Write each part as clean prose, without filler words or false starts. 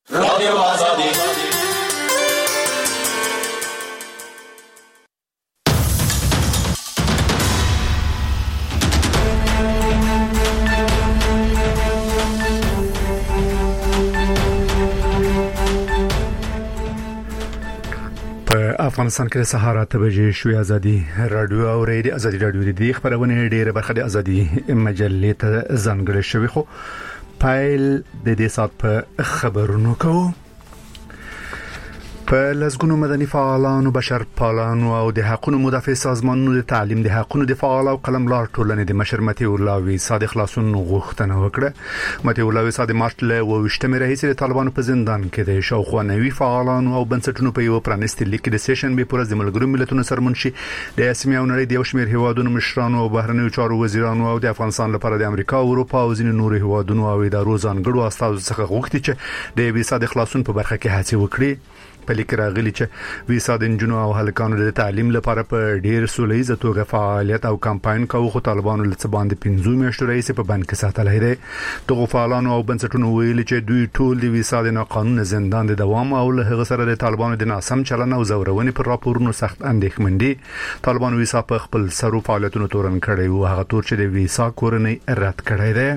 رادیو آزادی. افغانستان کې د سهار 8 بجې شوې ازادي رادیو او ریډیو ازادي رادیو د خبرونه ډیره برخه د ازادي مجلې ته ځانګړې شوې خو پایل د دې سات په خبرونو کوو. په لسګونو مدني فعالانو، بشر پالانو او د حقوقو مدافع سازمانونو د تعلیم د حقوقو د فعال او قلمدار ټولنې د مشر متي الله ویسا د خلاصون غوښتنه وکړه. متي الله ویسا د مارچ له 28مې راهیسې د طالبانو په زندان کې د شاوخوا نوي فعالانو او بنسټونو په یو پرانیستي لیک د سیشن به پرز د ملګرو ملتونو سرمنشي د اسمي او نړۍ د یو شمېر هیوادونو مشرانو او بهرنیو چارو وزیرانو او د افغانستان لپاره د امریکا او اروپا او ځینو نورو هیوادونو او ادارو ځانګړو استازو څخه غوښتي چې د ویسا د خلاصون په برخه کې هڅه وکړي. په لیک راغلي چې ویسا د جنونو او هلکانو د تعلیم لپاره په ډیر سولېزه توګه فعالیت او کمپاین کوي، خو طالبانو له څه باندې 15 میاشتو راځي په بند کې ساتلای دي. دغه فعالانو او بنسټونو ویلي چې دوی ټول د ویسا د ناقانونه زندان د دوام او له هغه سره د طالبانو د ناسم چلن او زورونې پر راپورونو سخت اندېښمن دي. طالبانو ویسا په خپل سرو فعالیتونو تورن کړی او هغه تور چې د ویسا کورنۍ رد کړی دی.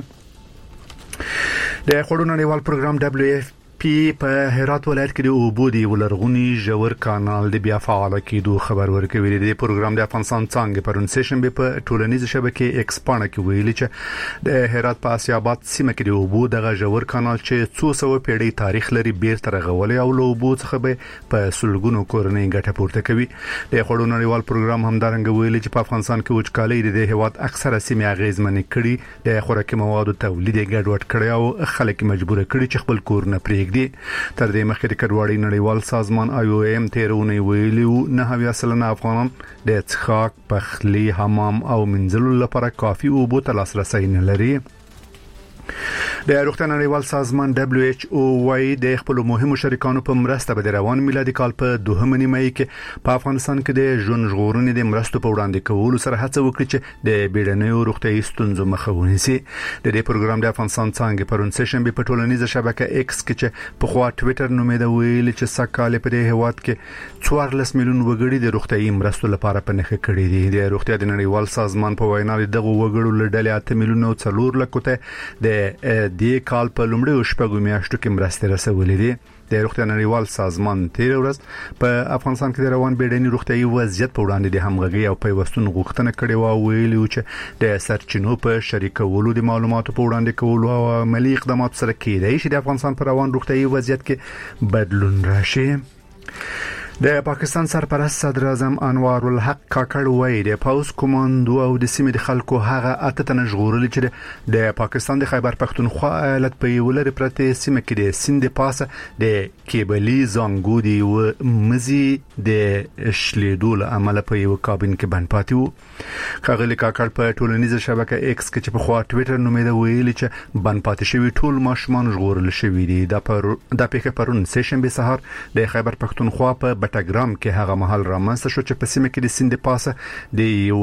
د خړو نړیوال پروګرام په هرات ولایت کې د اوبودي ولرغونی ژور کانال د بیا فعال کېدو خبر ورکوي. د پروګرام د افغانستان څنګه پرونسیشن به په ټولنیز شبکې ایکسپانډ کې ویلي چې د هرات په اسیاباد سیمه کې د اوبو دغه ژور کانال چې 200 پیړۍ تاریخ لري بیرته رغولې او له اوبو څخه به په سلګونو کورنۍ ګټه پورته کوي. د خړو نړیوال پروګرام همدارنګه ویلي چې په افغانستان کې وچکالي د هیواد اکثره سیمې اغیزمنې کړي، د خوراکي موادو تولید ګډوډ کړي او خلک مجبور کړي چې خپل کور نه پرېږدي. تر دې مخکې د کډوالۍ نړیوال سازمان IOM تیرونه ویلي 9% افغانان د څښاک، پخلی، حمام او منځلو لپاره کافي اوبو ته لاسرسي نه لري. د روغتیا نړیوال سازمان WHO وايي د خپل مهمو شریکانو په مرسته به د روان میلادي کال په 2 نیمه کې په افغانستان کې د ژوند ژغورنې د مرستو په وړاندې کولو سره هڅه وکړي چې د بیړنیو روغتیايي ستونزو مخه ونیسي. د دې پروګرام د افغانستان څنګه پرونسیشن به په ټولنیزه شبکه X کې چې په خوا ټوئیټر نومېده ویل چې سکهاله په دې هواد کې 14 میلیون وګړي د روغتیايي مرستو لپاره په نخښه کړي دي. د روغتیا د نړیوال سازمان په وینا دغه وګړو له ډلې 8 میلیون او 4 لک ته د کال په لومړیو شپږو میاشتو کې مرستې رسولې دي. د روغتیا نړیوال سازمان تیر ورځ په افغانستان کې د روان بیړني روغتیايي وضعیت په وړاندې د همغږي او پیوستون غوښتنه کړې و او ویلي چې د سرچینو په شریکولو د معلوماتو په وړاندې کولو او عملی اقدامات سره کېدای شي د افغانستان پر روان روغتیايي وضعیت کې بدلون راشي. د پاکستان سرپرست صدر اعظم انوار الحق کاکړ وایي د پاوس کمانډو او د سیمې د خلکو هغه اته ژغورل چې د پاکستان د خیبر پختونخوا ایالت په یو لري پرته سیمه کې د سیند پاسه د کیبلي زنګو دی و مزي د شلیدو له عمل په یو کابین کې بند پاتې وو. خغلی کاکړ په ټولنیزه شبکه X کې چې په خوا ټوئیټر نومېده ویلي چې بند پاتې شوی ټول ماشومان ژغورل شوی دي. د پیښه پرون سیشن به سهار د خیبر پختونخوا په بټګرام کې هغه محل رامنځته شو چې په سیمه کې د سیند پاسه د یو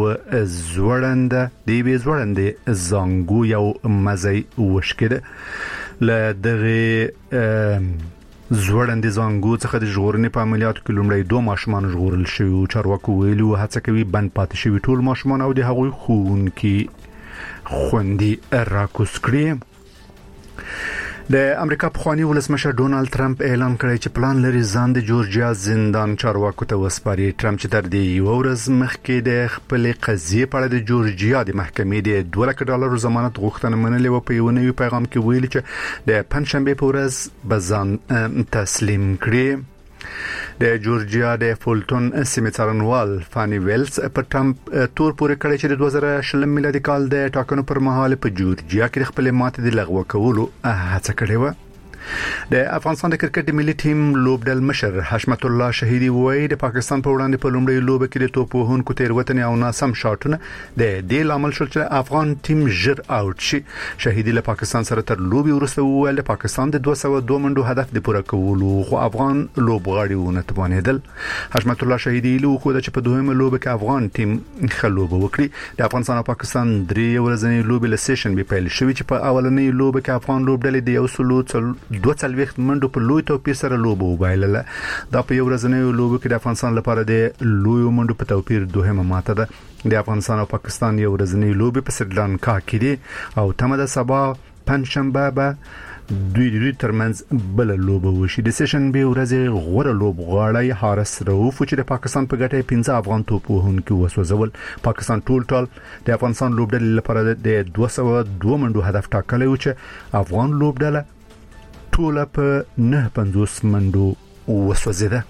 زوړند زنګو یو مزي وشکده. ل دغه زوړند زنګو څخه د ژغورنې په عملیاتو کې لومړی 2 ماشومان ژغورل شوي او چارواکو ویلي هڅه کوي بند پاتې شوي ټول ماشومان او د هغوی ښوونکي خوندي راکوز کړي. د امریکا پخوانی ولسمشر ډونالد ټرمپ اعلان کړی چې پلان لري ځان د جورجیا زندان چارواکو ته وسپاري. ټرمپ چې تر دې یو ورځ مخکې د خپل قضیې په اړه د جورجیا د محکمې د $200 ضمانت غوښتنه منلې و. په یو نوي پیغام کې ویلي چې د پنځشنبه په ورځ به ځان تسلیم کړي. د جورجیا د فولټون سیمې څارنوال فانی ویلز په ټرمپ تور پورې کړی چې د 2020 میلادي کال د ټاکنو پر مهال په جورجیا کې خپل ماتې د لغوه کولو هڅه کړې و. د افغانستان د کرکټ ملي ټیم لوبډل مشر حشمت الله شهیدی وایي د پاکستان په وړاندې په لومړي لوب کې د توپوهونکو تیروتنې او ناسم شاټونه د دې لامل شول چې افغان ټیم ژر اوټ شي. شهیدی له پاکستان سره تر لوبي وروسته وویل پاکستان د 202 منډو هدف د پوره کولو خو افغان لوبغاړي ونه توانېدل. حشمت الله شهیدی له خو د په دویمه لوب کې افغان ټیم خلوب وکړي. د افغانستان او پاکستان درې ورځې لوبي له سیشن به پیل شوې چې په اولنۍ لوب کې افغان لوبډلې د 1 42 منډو په لوی توپیر سره لوبه وبایلله. دا په یو ورځنۍ لوبه کې د افغانستان لپاره د لوی منډو په توپیر دوهمه ماته ده. د افغانستان او پاکستان یو ورځنۍ لوبه په سریلانکا کې دي او تمه ده سبا پنځشنبه به دوی ترمنځ بل لوبه وشي. د سیشن به ورځ غوړه لوبغاړی حارس رؤوف چې د پاکستان په ګټه 15 افغان توپ وهونکي وسوځول. پاکستان ټول د افغانستان لوبډلې لپاره د 202 منډو هدف ټاکلی و چې افغان لوبډله ټول په 950 منډو وسوځیده.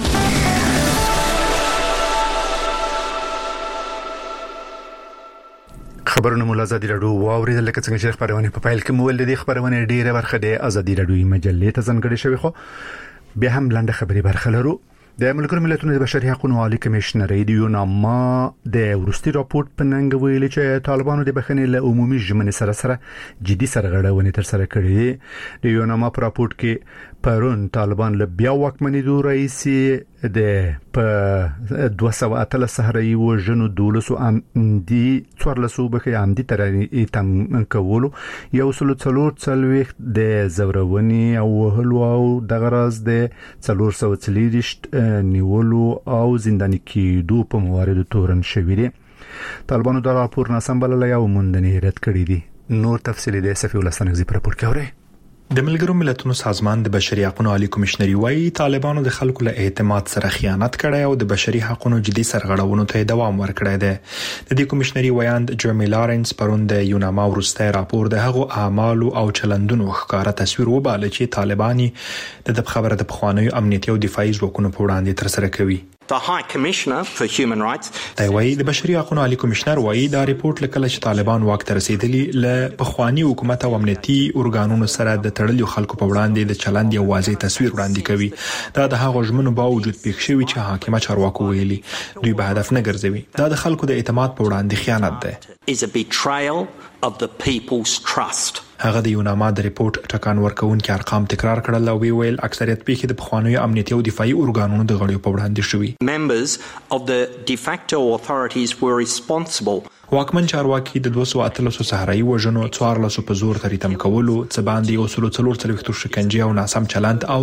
خبرونه مو ازادي رادیو واوریدل لکه څنګه چې خبرونه په فایل کې مول دي. خبرونه ډیره برخه د ازادي رادیو مجلې ته ځانګړې شوی، خو به هم لاندې خبري برخه لرو. د ملګرو ملتونو د بشري حقوقو عالی کمشنر یوناما د ورستي راپورټ په ننګ ویلي چې طالبانو د بخښنې له عمومي ژمنې سره جدي سرغړونې تر سره کړې. د یوناما په راپورټ کې پرون طالبان له بیا واکمنېدو رئیس د په 213 صحرایي وژنو 12 امدي 14 بخي امدي تر تم کولو یو سلو څلور د زورونی او وهلو او د غرض د 440 نیولو او زنداني کېدو په موارد تورن شوی دي. طالبانو دا راپور ناسم بللی او موندنې رد کړی دي. نور تفصیل د صفي ولستانګزي پر راپور کوي. د ملګرو ملتونو سازمان د بشري حقوقو عالی کمشنر وايي طالبانو د خلکو له اعتماد سره خیانت کړی او د بشري حقوقو جدي سرغړونو ته دوام ورکړی دی. د دې کمشنري ویاند جرمی لارنس پرون د یوناما ورسته راپور د هغو اعمال او چلندونو ښکارا تصویر وباله چې طالباني د خبره د پخوانیو امنیتي او دفاعي ځواکونو په وړاندې تر سره کوي. The High Commissioner for Human Rights د بشري حقوقو عالی کمشنر وايي دا ریپورت لکه چې طالبان واک ته رسیدلی له پخوانی حکومت او امنیتي ارګانونو سره د تړلو خلکو په وړاندې د چلند یو واضح تصویر وړاندې کوي. دا د هغو ژمنو باوجود پیښ شوی چې حاکمه چارواکو ویلي دوی به هدف نه ګرځوي. دا د خلکو د اعتماد په وړاندې خیانت ده. is a betrayal of the people's trust. هغه د یوناما د ریپورت ټکان ورکوونکي ارقام تکرار کړل او ویل اکثریت پیښې د پخوانیو امنیتي او دفاعي ارګانونو د غړیو په وړاندې شوي. Members of the de facto authorities were responsible. واکمن چارواکي د 213 صحرایي وژنو 14 په زور تریتم کولو څه باندې او 440 شکنجه او ناسم چلند او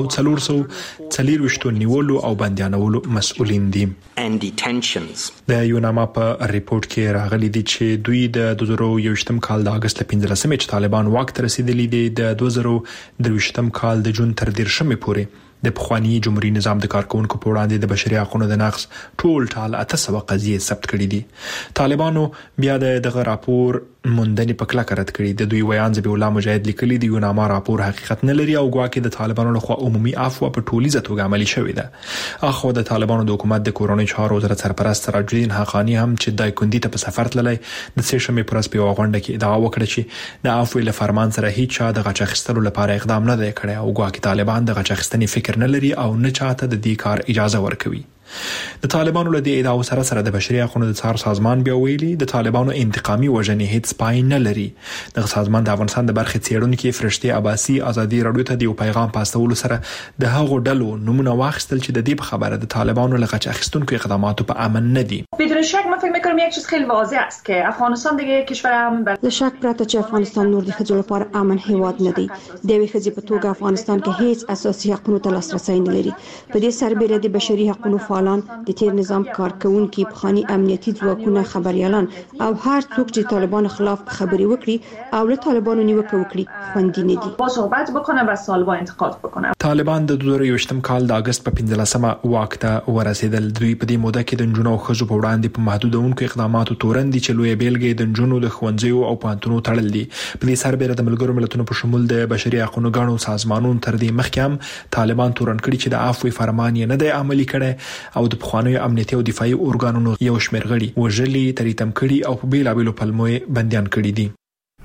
440 نیولو او بندیانولو مسؤلین دي. And detentions. د یوناما په ریپورت کې راغلي دي چې دوی د 2021م کال د اگست 15 چې طالبان واک ته رسیدلی دي د 2023م کال د جون تر 10 پورې د پخوانی جمهوریت نظام د کارکونکو په وړاندې د بشري حقوقو د نقض ټال 800 قضیې ثبت کړي دي. طالبانو بیا دغه راپور موندنې په کلکه رد کړي. د دوی ویان ذبیح الله مجاهد لیکلي د یوناما راپور حقیقت نه لري او ګواکې د طالبانو لخوا عمومي عفو په ټولیزه توګه عملي شوې ده. اخو د طالبانو د حکومت د کورونی چارو وزارت سرپرست سراج الدین حقانی هم چې دای کندی ته په سفر تللی د سېشمې پرس په غونډه کې ادعا وکړه چې د عفو له فرمان سره هیڅ چا د غچ اخیستلو لپاره اقدام نه دی کړی او ګواکې طالبان د غچ اخیستنې فکر نه لري او نه چاته د دې کار اجازه ورکوي. د طالبانو له دې ادعاو سره د بشري حقوقو د څار سازمان بیا ویلي د طالبانو انتقامي وژنې هیڅ پای نه لري. د سازمان د افغانستان د برخې څېړونکو فرشتي عباسي ازادي رادیو ته د پیغام پاستولو سره د هغو ډلو نمونه واخیستل چې د دې خبره د طالبانو له غچ اخیستونکو اقداماتو په امن نه دي. بدون شک من فکر می‌کنم یک چیز خیلی واضح است که افغانستان دیگه کشور امن بل شک پرته چې افغانستان نور د خځو لپاره امن هیواد نه دی. د وی خځې په توګه افغانستان کې هیڅ اساسي حقوقو ته لاسرسي نه لري. په دې سربېره د بشري حقوقو فعالان د تیر نظام کارکونکي پخوانی امنیتي ځواکونه خبريالان او هر څوک چې طالبان خلاف خبري وکړي او له طالبانو نیوکه وکړي خوندي نه دي. با صحبت بکنه و طالبان انتقاد بکنه. طالبان د 2021م کال د اگست په 15مه واک ته ورسېدل. دوی په دې موده کې د جنونو او خزو په وړاندې په محدودونکو اقداماتو تورن دي چې لوی بیلګې د جنونو د خوندزیو او پانتونو تړل دي. په دې سربېره د ملګرو ملتونو په شمول د بشري حقوقو غاڼو سازمانونو تر دې مخکې هم طالبان تورن کړي چې د عفو فرمان یې نه دی عملي کړي او د پخوانیو امنیتي او دفاعي ارګانونو یو شمېر غړي وژلي تریتم کړي او په بیلابېلو پلمو بندیان کړي دي.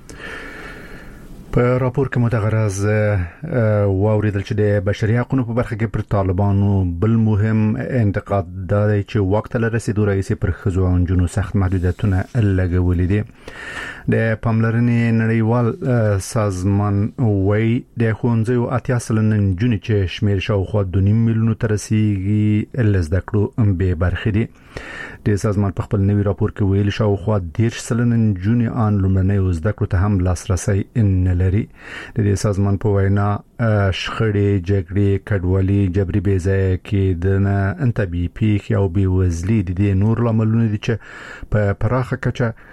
په راپور کې متغرض واوریدل چې د بشري حقوقو په برخه کې پر طالبانو بل مهم انتقاد دی چې وخت له رسیدو رئیس پر خزو او جنو سخت محدودیتونه لګولې دي. د پاملرنې نړیوال سازمان وای د خوندزو 80 سلنه جنونو چې شمیر شاوخوا 2.5 میلیون تر رسیدي لزد کړو به برخه دي. د سازمان په خپل نوي راپور کې ویل شاوخوا 10 سلنه جنونو ان لمنې زده کړو ته هم لاسرسي نه لري. د دې سازمان په وینا شخړې جګړې کډوالي جبري بېځایه کېدنه انتباهي پیښې او بېوزلي د دې نور لاملونه دي چې په پراخه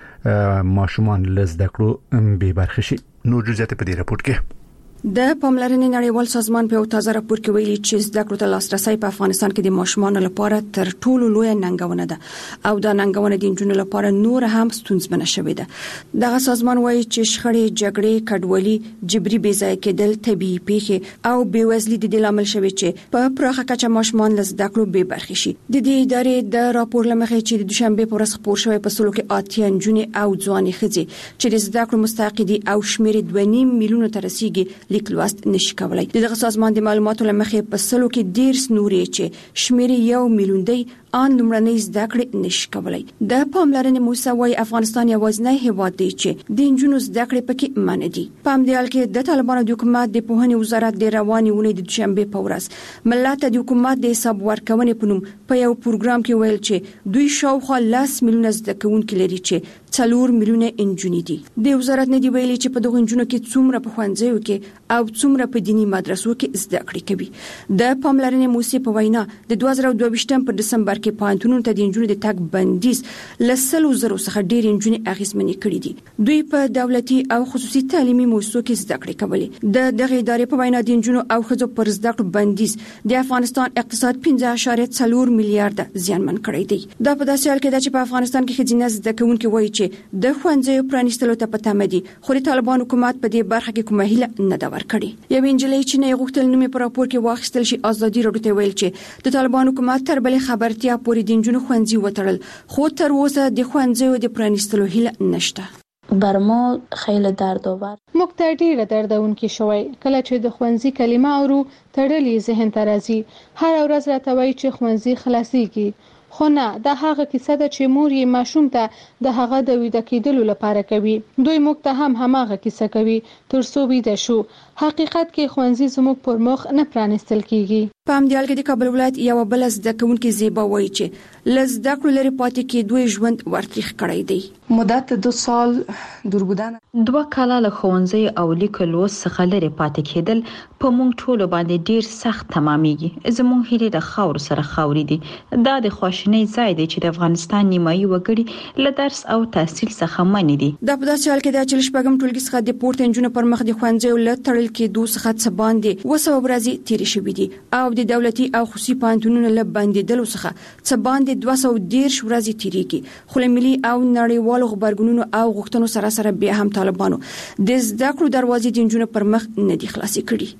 کچه ماشومان له زده کړو بې برخې شي. نور جزئیات په دې راپور کې د پاملرنې نړیوال سازمان په یو تازه راپور کې ویلي چې زده کړو ته لاسرسي په افغانستان کې د ماشومانو لپاره تر ټولو لوی ننګونه ده او دا ننګونه د نجونو لپاره نور هم ستونزمنه شوې ده. دغه سازمان وایي چې شخړې جګړې کډوالي جبري بېځایه کېدل طبيعي پیښې او بېوزلي د دې لامل شوي چې په پراخه کچه ماشومان له زده کړو بې برخې شي. د دې ادارې د راپور لمخې چې د دوشنبه پر ورځ خپور شوی په سلو کې 8 نجونې او ځوانې ښځې چې د زده کړو مستحق دي او شمېر 2.5 میلیونه ته رسیدي لیک لوست نشي کولای. دغه سازمان د معلوماتو لمخې په سلو کې 10 نورې چې شمېر 1 میلیون دی ان لمړنۍ زده کړې نشي کولای. د پاملرنې موسوي افغانستان یوازینی هیواد دی چې د انجونو زده کړې پکې منع دي. په همدې حال کې د طالبانو د حکومت د پوهنې وزارت د رواني ونې د دوشنبه په ورځ ملت د حکومت د حساب ورکونې په نوم په یو پروګرام کې ویل چې دوی شاوخوا 10 میلیونه زده کوونکي لري چې 4 میلیونه انجونې دي. د وزارت نه دی ویلي چې په دغه انجونو کې څومره په ښوونځیو کې او څومره په دینی مدرسو کې زده کړې کوي. د پاملرنې موسسې په وینا د 2022 په دسمبر کې پانتونونو ته د انجونو د تګ بندیز لسلو زرو څخه ډېر انجونې اغیزمنې کړې دي. دوی په دولتي او خصوصي تعلیمي موسسو کې زده کړې کولې. د دغه ادارې په وینا د انجونو او ښځو پر زده کړو بندیز د افغانستان اقتصاد 15.4 میلیارډ زیانمن کړی دی. دا په داسې حال کې ده چې په افغانستان کې ښځینه زده کوونکي وایي چې د ښوونځیو پرانیستلو ته په تمه دي، خو د طالبان حکومت په دې برخه کې کومه هیله نه ده ورکړې. یو انجلۍ چې نه غوښتل نوم په راپور کې واخیستل شي ازادي راډیو ته ویل چې د طالبان حکومت تر بلې خبرتیا پورې د انجونو ښوونځي وتړل، خو تر اوسه د ښوونځیو د پرانیستلو هیله نشته. بر ما خیلی دردآور موږ ته ډیره دردونکې شوی کله چې د ښوونځي کلمه اورو تړلې ذهن ته راځي. هر ورځ راته وایي چې ښوونځي خلاصيږي، خو نه، دا هغه کیسه ده چې مور یې ماشوم ته د هغه د ویده کېدلو لپاره کوي. دوی موږ ته هم هماغه کیسه کوي تر څو ویده شو. حقیقت کې ښوونځي زموږ پر مخ نه پرانیستل کیږي. په همدې حال کې د کابل ولایت یو بل زده کوونکې زیبا وایي چې له زده کړو لري پاتې کېدو ژوند ورتریخ کړی دی. مدت 2 سال دور بودن 2 کاله له ښوونځي او لیکلو څخه لري پاتې کېدل په موږ ټولو باندې ډیر سخت تمامېږي. زموږ هیلې د خاور سره خاوري دي. دا د خواشینۍ ځای دی چې د افغانستان نیمایي وګړي له درس او تحصیل څخه منې دي. دا په داسې حال کې ده چې شپږم ټولګي څخه د پورته انجونو پر مخ د ښوونځیو له تړل کېدو څخه څه باندې 200 ورځې تیرې شوې دي او د دولتي او خصوصي پوهنتونونو له بندیدلو څخه څه باندې 210 ورځې تیریږي. خو له ملي او نړیوالو خبرګونونو او غوښتنو سره سره بیا هم طالبانو د زده کړو دروازې د انجونو پر مخ نه دي خلاصې کړي.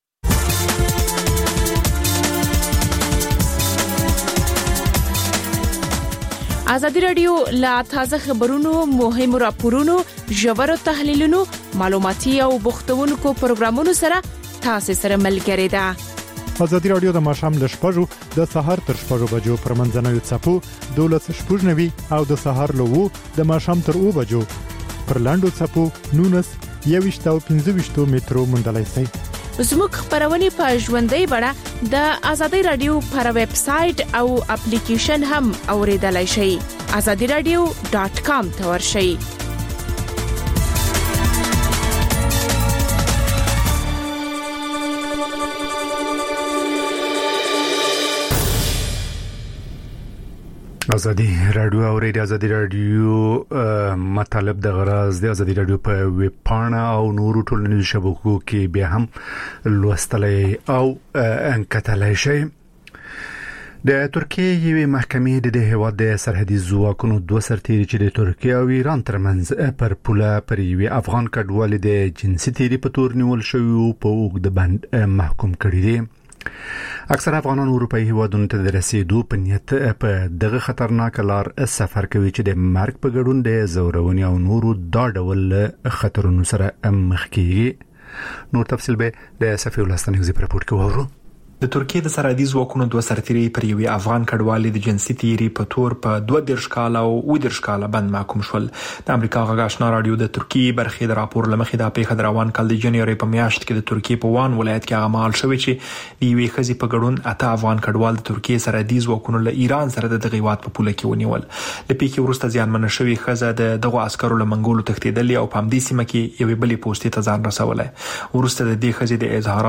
ازادي رادیو لا تازه خبرونو، مهمو راپورونو، ژورو تحلیلونو، معلوماتي او بوختونکو پروګرامونو سره تاسو سره ملګری ده. ازادي رادیو د ماښام ل 6:00 د سحر تر 6:00 بجو پر منځنوي څپو 12:90 او د سحر له 2 د ماښام تر 2 بجو پر لاندو څپو 19 او 15 مترو مندلای سي. زموږ خبرونه په ژوندۍ بڼه د ازادي رادیو پر ویب سټ او اپلیکیشن هم اوریدلای شئ. azadiradio.com ته ورشئ. ازادي رادیو او ریډیو ازادي رادیو مطلب د غراز د ازادي رادیو په ویب پاڼه او نورو ټولنیزو شبکو کې بیا هم لوستلای او انکتلای شي. د ترکیه یوې محکمې د هیواد د سرحدي ځواکونو 2 سرتیري چې د ترکیه او ایران ترمنځ پر پوله پر یوې افغان کډوال د جنسي تیری په تور نیول شوی په اوږد بند محکوم کړی دی. اکثر افغانان اروپایي هیوادونو ته د رسیدو په نیت په دغه خطرناک لار سفر کوي چې د مرګ په ګډون د زورونې او نورو دا ډول خطرونو سره مخ کیږي. نور تفصیل به د صفي ولستانیزي په راپور کې وورو. د ترکیه د سرحدي ځواکونو 2 سرتیري پر یو افغان کډوالې د جنسي تیری په تور په 22 کال او 19 کال بند محکوم شول. د امریکا غږ آشنا رادیو د ترکیه برخې د راپور لمخې د پیښه روان کال د جنوري په میاشت کې د ترکیه په وان ولایت کې هغه مال شوی چې د یوې خزي په ګډون 8 افغان کډوال د ترکیه سرحدي ځواکونو له ایران سره د غیوات په پوله کې ونیول. د پیښې وروسته ځانمنه شوی خزه د دغه عسکرو له منګولو تښتیدلې او په همدې سیمه کې یوې بلې پوسټې ته ځان رسولای. ورسته د دې خزې د اظهارات